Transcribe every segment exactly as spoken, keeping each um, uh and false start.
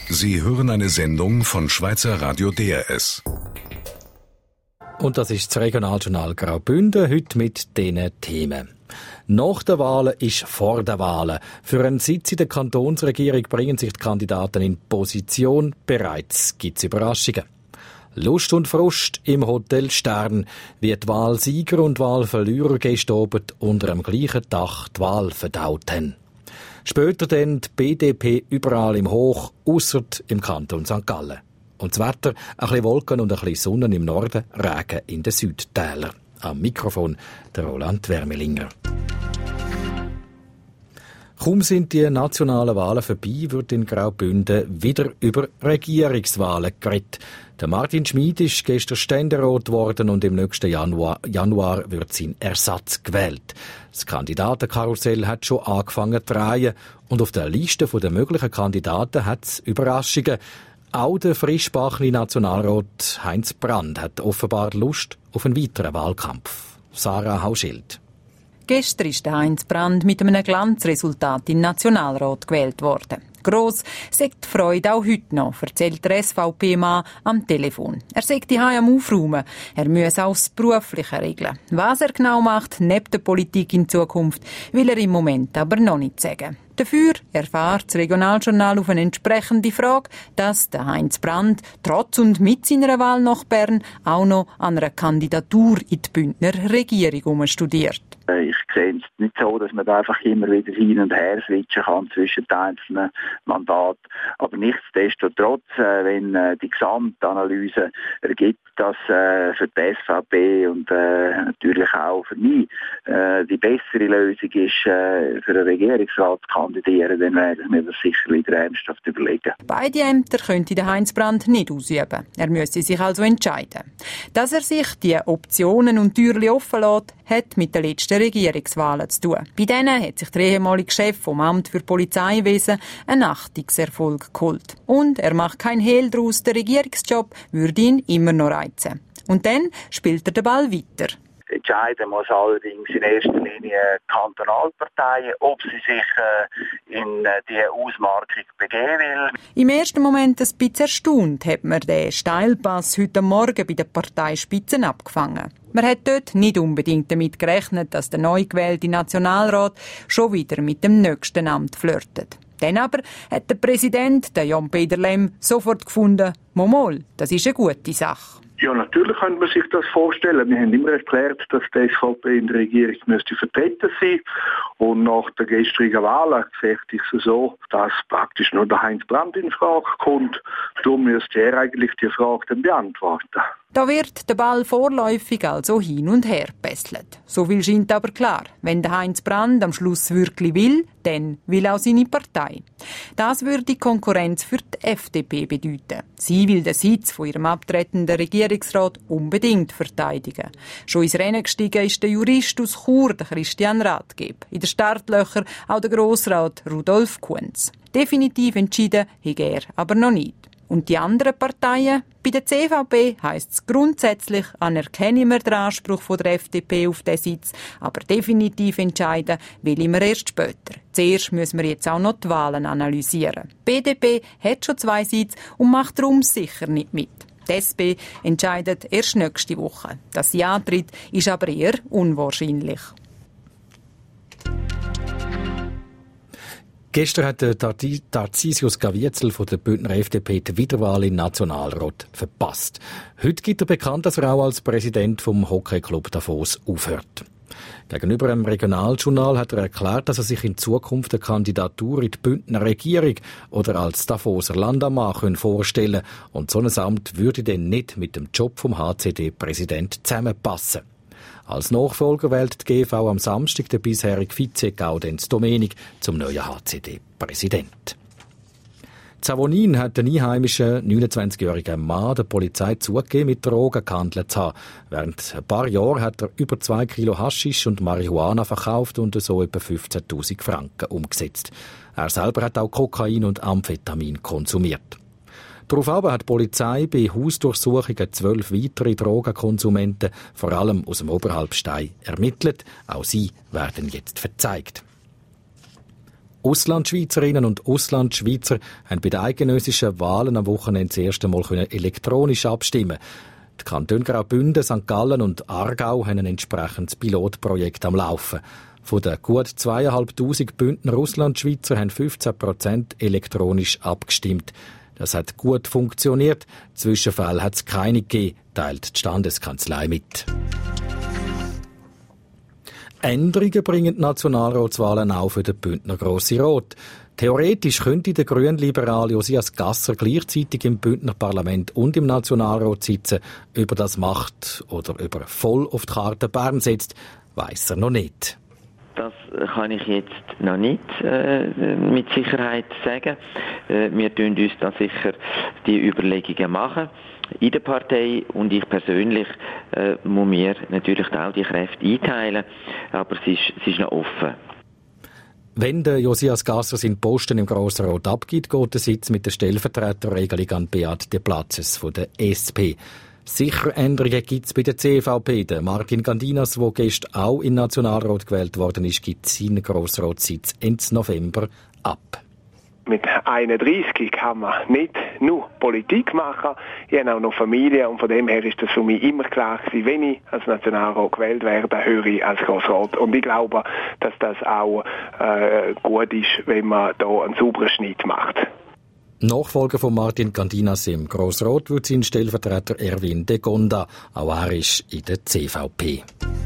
Sie hören eine Sendung von Schweizer Radio D R S. Und das ist das Regionaljournal Graubünden, heute mit diesen Themen. Nach den Wahlen ist vor den Wahlen. Für einen Sitz in der Kantonsregierung bringen sich die Kandidaten in Position. Bereits gibt es Überraschungen. Lust und Frust im Hotel Stern, wie die Wahlsieger und Wahlverlierer gestern Abend unter dem gleichen Dach die Wahl verdaut haben. Später dann die B D P überall im Hoch, ausser im Kanton Sankt Gallen. Und das Wetter, ein bisschen Wolken und ein bisschen Sonne im Norden, Regen in den Südtälern. Am Mikrofon der Roland Wermelinger. Kaum sind die nationalen Wahlen vorbei, wird in Graubünden wieder über Regierungswahlen geredet. Der Martin Schmid ist gestern Ständerat geworden und im nächsten Januar, Januar wird sein Ersatz gewählt. Das Kandidatenkarussell hat schon angefangen zu drehen und auf der Liste der möglichen Kandidaten hat es Überraschungen. Auch der frischbackene Nationalrat Heinz Brand hat offenbar Lust auf einen weiteren Wahlkampf. Sarah Hauschild. Gestern ist der Heinz Brand mit einem Glanzresultat in den Nationalrat gewählt worden. Gross sagt die Freude auch heute noch, erzählt der S V P-Mann am Telefon. Er sagt die am Aufräumen. Er müsse auch das Berufliche regeln. Was er genau macht, neben der Politik in Zukunft, will er im Moment aber noch nicht sagen. Dafür erfahrt das Regionaljournal auf eine entsprechende Frage, dass der Heinz Brand trotz und mit seiner Wahl nach Bern auch noch an einer Kandidatur in die Bündner Regierung studiert. Ich sehe es nicht so, dass man da einfach immer wieder hin und her switchen kann zwischen den einzelnen Mandaten. Aber nichtsdestotrotz, wenn die Gesamtanalyse ergibt, dass für die S V P und natürlich auch für mich die bessere Lösung ist, für den Regierungsrat zu kandidieren, dann werde ich mir das sicherlich ernsthaft überlegen. Beide Ämter könnte der Heinz Brand nicht ausüben. Er müsste sich also entscheiden. Dass er sich die Optionen und Türchen offen lässt, hat mit den letzten Regierungswahlen zu tun. Bei denen hat sich der ehemalige Chef vom Amt für Polizeiwesen einen Achtungserfolg geholt. Und er macht kein Hehl daraus, der Regierungsjob würde ihn immer noch reizen. Und dann spielt er den Ball weiter. Entscheiden muss allerdings in erster Linie Kantonalparteien, ob sie sich äh, in äh, die Ausmarkung begeben will. Im ersten Moment ein bisschen erstaunt hat man den Steilpass heute Morgen bei den Parteispitzen abgefangen. Man hat dort nicht unbedingt damit gerechnet, dass der neu gewählte Nationalrat schon wieder mit dem nächsten Amt flirtet. Dann aber hat der Präsident, der Jan-Peter Lemm, sofort gefunden, Momol, das ist eine gute Sache. Ja, natürlich könnte man sich das vorstellen. Wir haben immer erklärt, dass die S V P in der Regierung müsste vertreten sein. Und nach der gestrigen Wahl sehe ich es so, dass praktisch nur der Heinz Brand in Frage kommt. Darum müsste er eigentlich die Frage dann beantworten. Da wird der Ball vorläufig also hin und her pässelt. So viel scheint aber klar. Wenn der Heinz Brand am Schluss wirklich will, dann will auch seine Partei. Das würde Konkurrenz für die F D P bedeuten. Sie will den Sitz von ihrem abtretenden Regierungsrat unbedingt verteidigen. Schon ins Rennen gestiegen ist der Jurist aus Chur, der Christian Rathgeb. In den Startlöchern auch der Grossrat Rudolf Kunz. Definitiv entschieden hat er aber noch nicht. Und die anderen Parteien? Bei der C V P heisst es grundsätzlich, anerkennen wir den Anspruch von der F D P auf diesen Sitz, aber definitiv entscheiden will wir erst später. Zuerst müssen wir jetzt auch noch die Wahlen analysieren. Die B D P hat schon zwei Sitze und macht darum sicher nicht mit. Die S P entscheidet erst nächste Woche. Dass sie antritt, ist aber eher unwahrscheinlich. Gestern hat der Tarcisius Gavietzel von der Bündner F D P die Wiederwahl in Nationalrat verpasst. Heute gibt er bekannt, dass er auch als Präsident vom Hockeyclub Davos aufhört. Gegenüber einem Regionaljournal hat er erklärt, dass er sich in Zukunft eine Kandidatur in die Bündner Regierung oder als Davoser Landammann vorstellen kann. Und so ein Amt würde dann nicht mit dem Job vom H C D-Präsident zusammenpassen. Als Nachfolger wählt die G V am Samstag den bisherigen Vize Gaudenz Domenik zum neuen H C D-Präsident. Zavonin hat den einheimischen neunundzwanzigjährigen Mann der Polizei zugegeben, mit Drogen gehandelt zu haben. Während ein paar Jahren hat er über zwei Kilo Haschisch und Marihuana verkauft und so etwa fünfzehntausend Franken umgesetzt. Er selber hat auch Kokain und Amphetamin konsumiert. Daraufhin hat die Polizei bei Hausdurchsuchungen zwölf weitere Drogenkonsumenten, vor allem aus dem Oberhalbstein, ermittelt. Auch sie werden jetzt verzeigt. Auslandschweizerinnen und Auslandschweizer haben bei den eidgenössischen Wahlen am Wochenende das erste Mal elektronisch abstimmen. Die Kantone Graubünden, Sankt Gallen und Aargau haben ein entsprechendes Pilotprojekt am Laufen. Von den gut zweitausendfünfhundert Bündner Auslandschweizer haben fünfzehn Prozent elektronisch abgestimmt. Das hat gut funktioniert. Zwischenfälle hat es keine gegeben, teilt die Standeskanzlei mit. Änderungen bringen die Nationalratswahlen auch für den Bündner Grosse Rot. Theoretisch könnte der Grünliberale Josias Gasser gleichzeitig im Bündner Parlament und im Nationalrat sitzen. Ob er das macht oder ob er voll auf die Karte Bern setzt, weiss er noch nicht. Das kann ich jetzt noch nicht äh, mit Sicherheit sagen. Äh, wir tun uns da sicher die Überlegungen machen in der Partei, und ich persönlich äh, muss mir natürlich auch die Kräfte einteilen, aber es ist, es ist noch offen. Wenn der Josias Gasser seinen Posten im Grossen Rat abgibt, geht der Sitz mit der Stellvertreterregelung an Beat de Platzes von der S P. Sicher Änderungen gibt es bei der C V P. Der Martin Gandinas, der gestern auch in den Nationalrat gewählt worden ist, gibt seinen Grossratssitz Ende November ab. Mit einunddreissig kann man nicht nur Politik machen. Ich habe auch noch Familie, und von dem her ist das für mich immer klar gewesen, wenn ich als Nationalrat gewählt werde, höre ich als Grossrat. Und ich glaube, dass das auch äh, gut ist, wenn man da einen sauberen Schnitt macht. Nachfolger von Martin Gandinas im Grossrat wird sein Stellvertreter Erwin de Gonda. Auch er ist in der C V P.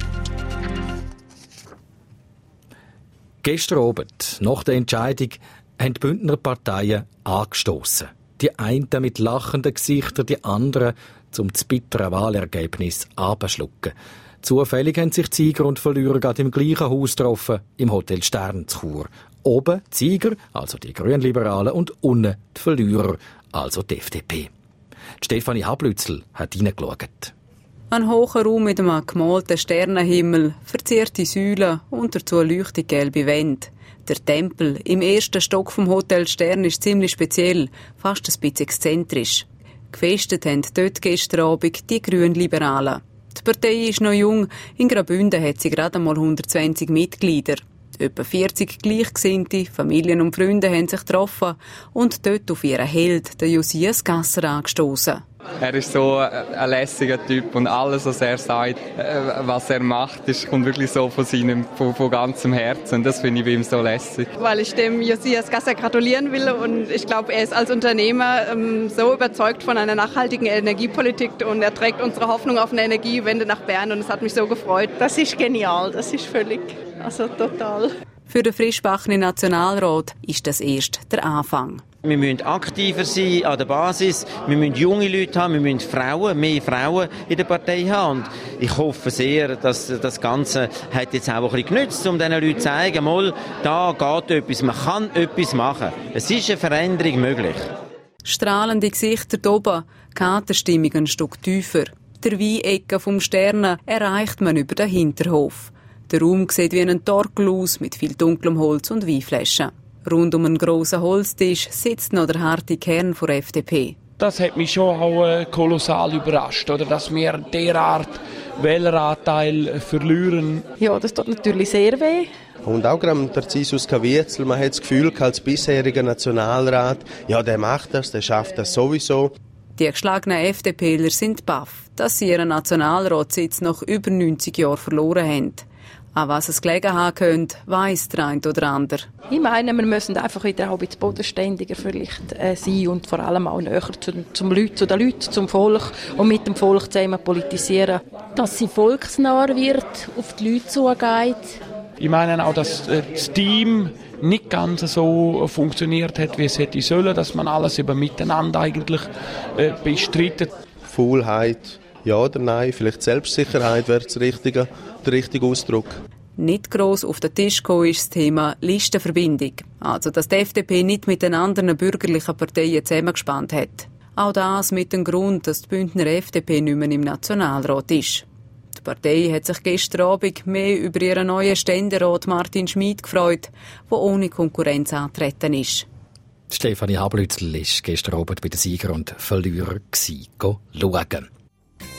Gestern Abend, nach der Entscheidung, haben die Bündner Parteien angestossen. Die einen mit lachenden Gesichtern, die anderen zum das bittere Wahlergebnis abschlucken. Zufällig haben sich Sieger und Verlierer gerade im gleichen Haus getroffen, im Hotel Stern zu Chur. Oben die Sieger, also die Grünliberalen, und unten die Verlierer, also die F D P. Die Stefanie Hablützel hat hineingeschaut. Ein hoher Raum mit einem gemalten Sternenhimmel, verzierte Säulen und dazu leuchtend gelbe Wände. Der Tempel im ersten Stock vom Hotel Stern ist ziemlich speziell, fast ein bisschen exzentrisch. Gefestet haben dort gestern Abend die Grünliberalen. Die Partei ist noch jung, in Graubünden hat sie gerade einmal hundertzwanzig Mitglieder. Etwa vierzig Gleichgesinnte, Familien und Freunde haben sich getroffen und dort auf ihren Held, den Josias Gasser, angestoßen. Er ist so ein lässiger Typ, und alles, was er sagt, was er macht, ist, kommt wirklich so von seinem, von, von ganzem Herzen. Das finde ich bei ihm so lässig. Weil ich dem Josias Gasser gratulieren will, und ich glaube, er ist als Unternehmer ähm, so überzeugt von einer nachhaltigen Energiepolitik, und er trägt unsere Hoffnung auf eine Energiewende nach Bern, und es hat mich so gefreut. Das ist genial, das ist völlig, also total. Für den frischbackenen Nationalrat ist das erst der Anfang. Wir müssen aktiver sein an der Basis, wir müssen junge Leute haben, wir müssen Frauen, mehr Frauen in der Partei haben. Und ich hoffe sehr, dass das Ganze hat jetzt auch ein bisschen genützt, um diesen Leuten zu zeigen, mal, da geht etwas, man kann etwas machen. Es ist eine Veränderung möglich. Strahlende Gesichter da oben, Katerstimmung ein Stück tiefer. Der Weinecke vom Sternen erreicht man über den Hinterhof. Der Raum sieht wie ein Torkel aus, mit viel dunklem Holz und Weinflaschen. Rund um einen grossen Holztisch sitzt noch der harte Kern der F D P. Das hat mich schon auch äh, kolossal überrascht, oder, dass wir derart Wähleranteil verlieren. Ja, das tut natürlich sehr weh. Und auch gerade der Tarcisius Caviezel, man hat das Gefühl, als bisheriger Nationalrat, ja, der macht das, der schafft das sowieso. Die geschlagenen FDPler sind baff, dass sie ihren Nationalratssitz nach über neunzig Jahren verloren haben. An was es gelegen haben könnte, weiss der eine oder andere. Ich meine, wir müssen einfach wieder ein bisschen bodenständiger vielleicht äh, sein und vor allem auch näher zu, zum Leut, zu den Leuten, zum Volk und mit dem Volk zusammen politisieren. Dass sie volksnah wird, auf die Leute zugeht. Ich meine auch, dass äh, das Team nicht ganz so funktioniert hat, wie es hätte sollen, dass man alles eben miteinander eigentlich äh, bestreitet. Faulheit, ja oder nein, vielleicht Selbstsicherheit wäre das richtige, der richtige Ausdruck. Nicht gross auf den Tisch gekommen ist das Thema Listenverbindung. Also, dass die F D P nicht mit den anderen bürgerlichen Parteien zusammengespannt hat. Auch das mit dem Grund, dass die Bündner F D P nicht mehr im Nationalrat ist. Die Partei hat sich gestern Abend mehr über ihren neuen Ständerat Martin Schmid gefreut, der ohne Konkurrenz angetreten ist. Stefanie Hablützel war gestern Abend bei den Sieger und Verlierer schauen.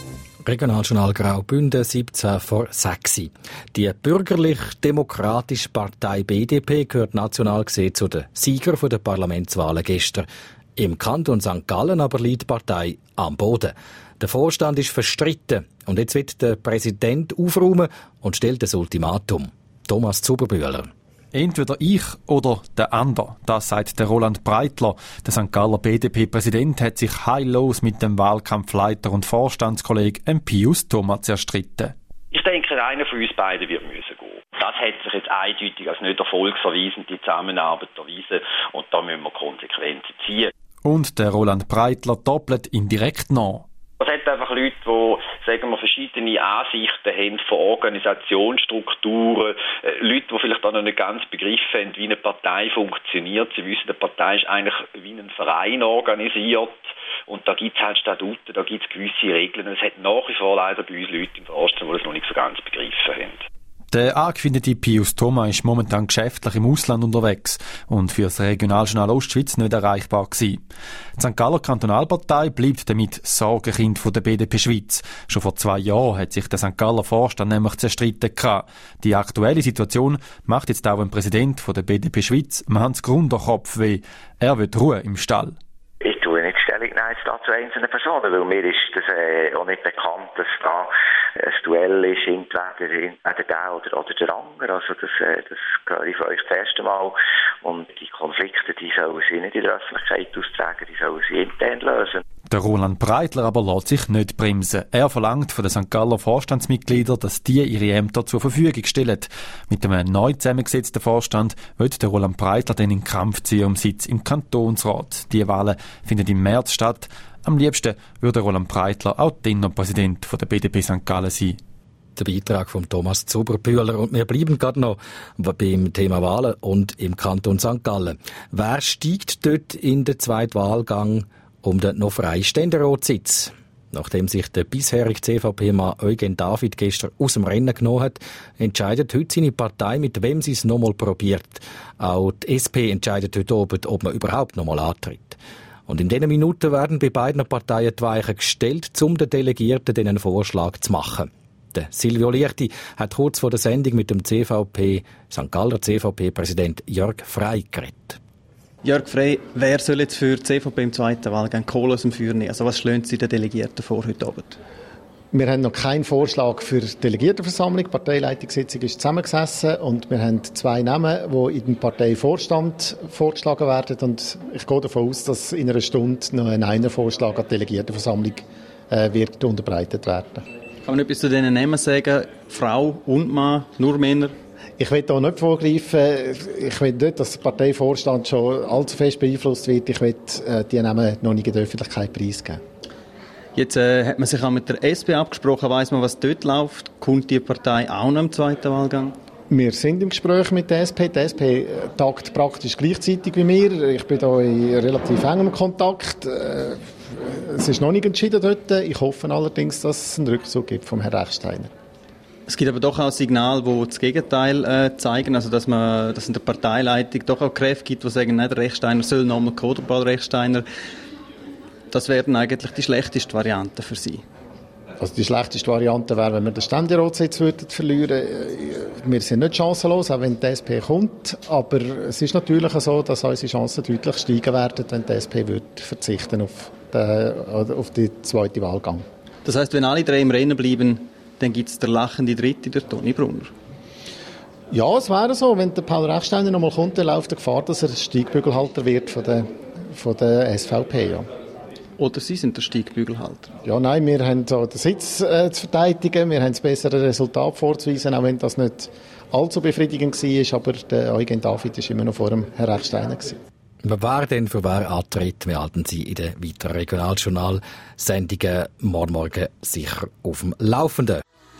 Regionaljournal Graubünden, siebzehn vor sechs. Die bürgerlich-demokratische Partei B D P gehört national gesehen zu den Siegern der Parlamentswahlen gestern. Im Kanton Sankt Gallen aber liegt die Partei am Boden. Der Vorstand ist verstritten und jetzt wird der Präsident aufräumen und stellt das Ultimatum. Thomas Zuberbühler. Entweder ich oder der andere, das sagt der Roland Breitler. Der Sankt Galler B D P-Präsident hat sich heillos mit dem Wahlkampfleiter und Vorstandskollegen Pius Thomas zerstritten. Ich denke, einer von uns beiden wird müssen gehen. Das hat sich jetzt eindeutig als nicht erfolgserweisende Zusammenarbeit erwiesen und da müssen wir Konsequenzen ziehen. Und der Roland Breitler doppelt indirekt nach. Es hat einfach Leute, die, sagen wir, verschiedene Ansichten haben von Organisationsstrukturen. Leute, die vielleicht auch noch nicht ganz begriffen haben, wie eine Partei funktioniert. Sie wissen, eine Partei ist eigentlich wie ein Verein organisiert. Und da gibt es halt Statuten, da gibt es gewisse Regeln. Und es hat nach wie vor leider bei uns Leute im Vorstand, die das noch nicht so ganz begriffen haben. Der angefindete Pius Thomas ist momentan geschäftlich im Ausland unterwegs und für das Regionaljournal Ostschweiz nicht erreichbar gewesen. Die Sankt Galler Kantonalpartei bleibt damit Sorgenkind von der B D P Schweiz. Schon vor zwei Jahren hat sich der Sankt Galler Vorstand nämlich zerstritten gehabt. Die aktuelle Situation macht jetzt auch dem Präsident von der B D P Schweiz, Hans Grunder, Kopfweh. Er will Ruhe im Stall. Ich tue nicht Stellung nehmen zu einzelnen Personen, weil mir ist das äh, auch nicht bekannt, dass da ein Duell ist, entweder, entweder der oder, oder der andere. Also das, äh, das höre ich von euch das erste Mal. Und die Konflikte, die sollen sie nicht in der Öffentlichkeit austragen, die sollen sie intern lösen. Der Roland Breitler aber lässt sich nicht bremsen. Er verlangt von den Sankt Galler Vorstandsmitgliedern, dass die ihre Ämter zur Verfügung stellen. Mit einem neu zusammengesetzten Vorstand wird der Roland Breitler dann in den Kampf ziehen um Sitz im Kantonsrat. Die Wahlen finden im März statt. Am liebsten würde Roland Breitler auch dann noch Präsident von der B D P Sankt Gallen sein. Der Beitrag von Thomas Zuberbühler. Und wir bleiben gerade noch beim Thema Wahlen und im Kanton Sankt Gallen. Wer steigt dort in den zweiten Wahlgang um den noch freien Ständeratssitz? Nachdem sich der bisherige C V P-Mann Eugen David gestern aus dem Rennen genommen hat, entscheidet heute seine Partei, mit wem sie es nochmal probiert. Auch die S P entscheidet heute Abend, ob man überhaupt nochmal antritt. Und in diesen Minuten werden bei beiden Parteien die Weichen gestellt, um den Delegierten einen Vorschlag zu machen. Der Silvio Liechti hat kurz vor der Sendung mit dem C V P, Sankt Galler C V P-Präsident Jörg Frey geredet. Jörg Frey, wer soll jetzt für die C V P im zweiten Wahlgang Kohle aus dem Feuer nehmen? Also was schlagen Sie den Delegierten vor heute Abend? Wir haben noch keinen Vorschlag für die Delegiertenversammlung. Die Parteileitungssitzung ist zusammengesessen und wir haben zwei Namen, die in den Parteivorstand vorgeschlagen werden. Und ich gehe davon aus, dass in einer Stunde noch ein einer Vorschlag an die Delegiertenversammlung äh, wird unterbreitet werden. Kann man etwas zu diesen Namen sagen? Frau und Mann, nur Männer? Ich will da nicht vorgreifen. Ich will nicht, dass der Parteivorstand schon allzu fest beeinflusst wird. Ich will äh, die Namen noch nicht in der Öffentlichkeit preisgeben. Jetzt äh, hat man sich auch mit der S P abgesprochen. Weiss man, was dort läuft? Kommt die Partei auch noch im zweiten Wahlgang? Wir sind im Gespräch mit der S P. Die S P tagt praktisch gleichzeitig wie wir. Ich bin da in relativ engem Kontakt. Es ist noch nicht entschieden dort. Ich hoffe allerdings, dass es einen Rückzug gibt vom Herrn Rechsteiner. Es gibt aber doch auch Signale, die das Gegenteil äh, zeigen, also dass man, dass in der Parteileitung doch auch Kräfte gibt, die sagen, nein, der Rechsteiner soll nochmal kommen, der Paul Rechsteiner. Das wären eigentlich die schlechteste Variante für Sie. Also die schlechteste Variante wäre, wenn wir den Ständeratssitz würden verlieren. Wir sind nicht chancenlos, auch wenn die S P kommt. Aber es ist natürlich so, dass unsere Chancen deutlich steigen werden, wenn die S P würde verzichten auf den, auf den zweiten Wahlgang. Das heisst, wenn alle drei im Rennen bleiben, dann gibt es der lachende Dritte, der Toni Brunner. Ja, es wäre so. Wenn der Paul Rechsteiner noch mal kommt, dann läuft die Gefahr, dass er Steigbügelhalter wird von der, von der S V P. Ja. Oder Sie sind der Steigbügelhalter? Ja, nein, wir haben so den Sitz äh, zu verteidigen, wir haben das bessere Resultat vorzuweisen, auch wenn das nicht allzu befriedigend war, aber der Eugen David war immer noch vor dem Herrn Rechsteiner. Wer denn für wer antritt, wir halten Sie in den weiteren Regionaljournal-Sendungen morgen Morgen sicher auf dem Laufenden.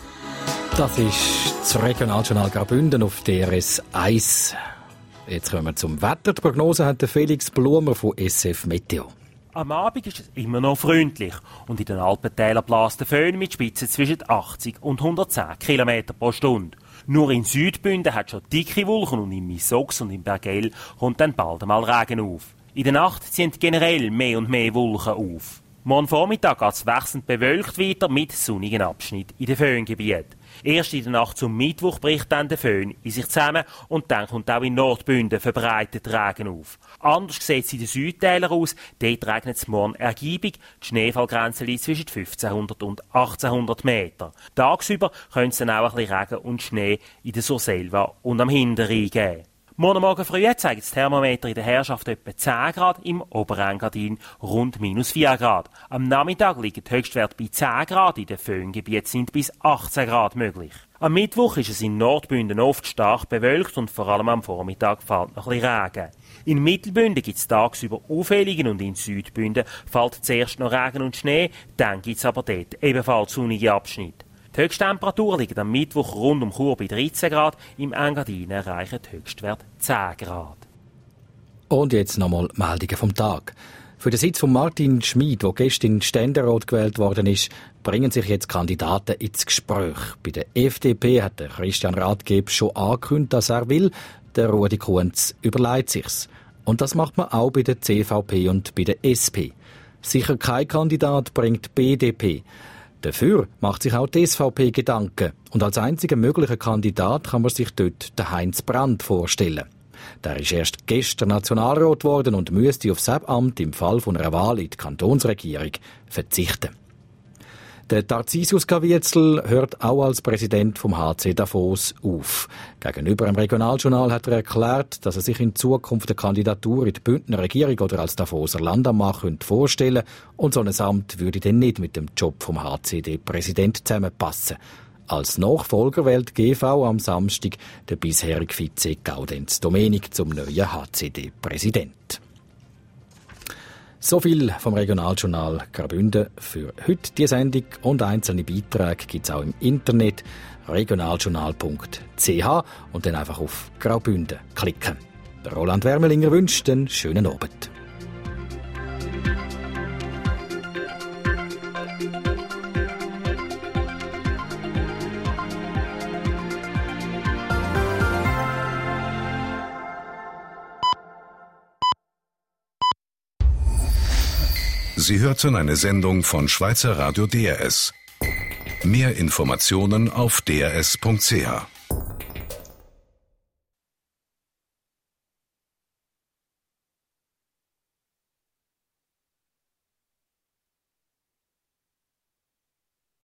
Das ist das Regionaljournal Graubünden auf D R S eins. Jetzt kommen wir zum Wetter. Die Prognose hat der Felix Blumer von S F Meteo. Am Abend ist es immer noch freundlich und in den Alpentälern bläst der Föhn mit Spitzen zwischen achtzig und hundertzehn Kilometer pro Stunde. Nur in Südbünden hat schon dicke Wolken und in Missox und in Bergell kommt dann bald einmal Regen auf. In der Nacht ziehen generell mehr und mehr Wolken auf. Morgen Vormittag geht es wechselnd bewölkt weiter mit sonnigen Abschnitten in den Föhngebieten. Erst in der Nacht zum Mittwoch bricht dann der Föhn in sich zusammen und dann kommt auch in Nordbünden verbreitet Regen auf. Anders sieht es in den Südtälern aus, dort regnet es morgen ergiebig, die Schneefallgrenze liegt zwischen fünfzehnhundert und achtzehnhundert Meter. Tagsüber könnte es dann auch ein bisschen Regen und Schnee in der Surselva und am Hinterrhein geben. Morgen Morgen früh zeigt das Thermometer in der Herrschaft etwa zehn Grad, im Oberengadin rund minus vier Grad. Am Nachmittag liegen die Höchstwerte bei zehn Grad, in den Föhngebieten sind bis achtzehn Grad möglich. Am Mittwoch ist es in Nordbünden oft stark bewölkt und vor allem am Vormittag fällt noch ein bisschen Regen. In Mittelbünden gibt es tagsüber Aufhellungen und in Südbünden fällt zuerst noch Regen und Schnee, dann gibt es aber dort ebenfalls sonnige Abschnitte. Die Höchsttemperaturen liegen am Mittwoch rund um Chur bei dreizehn Grad, im Engadin erreichen die Höchstwerte zehn Grad. Und jetzt nochmal Meldungen vom Tag. Für den Sitz von Martin Schmid, der gestern in Ständerat gewählt worden ist, bringen sich jetzt Kandidaten ins Gespräch. Bei der F D P hat der Christian Rathgeb schon angekündigt, dass er will. Der Rudi Kunz überlegt sich's. Und das macht man auch bei der C V P und bei der S P. Sicher kein Kandidat bringt die B D P. Dafür macht sich auch die S V P Gedanken. Und als einziger möglicher Kandidat kann man sich dort den Heinz Brandt vorstellen. Der ist erst gestern Nationalrat geworden und müsste auf sein Amt im Fall von einer Wahl in die Kantonsregierung verzichten. Der Tarcisius Caviezel hört auch als Präsident vom H C Davos auf. Gegenüber dem Regionaljournal hat er erklärt, dass er sich in Zukunft eine Kandidatur in die Bündner Regierung oder als Davoser Landammann vorstellen könnte und so ein Amt würde dann nicht mit dem Job vom H C D-Präsident zusammenpassen. Als Nachfolger wählt G V am Samstag der bisherige Vize Gaudenz Domenik zum neuen H C D-Präsident. So viel vom Regionaljournal Graubünden für heute. Die Sendung und einzelne Beiträge gibt es auch im Internet regionaljournal punkt c h und dann einfach auf Graubünden klicken. Der Roland Wermelinger wünscht einen schönen Abend. Sie hörten eine Sendung von Schweizer Radio D R S. Mehr Informationen auf d r s punkt c h.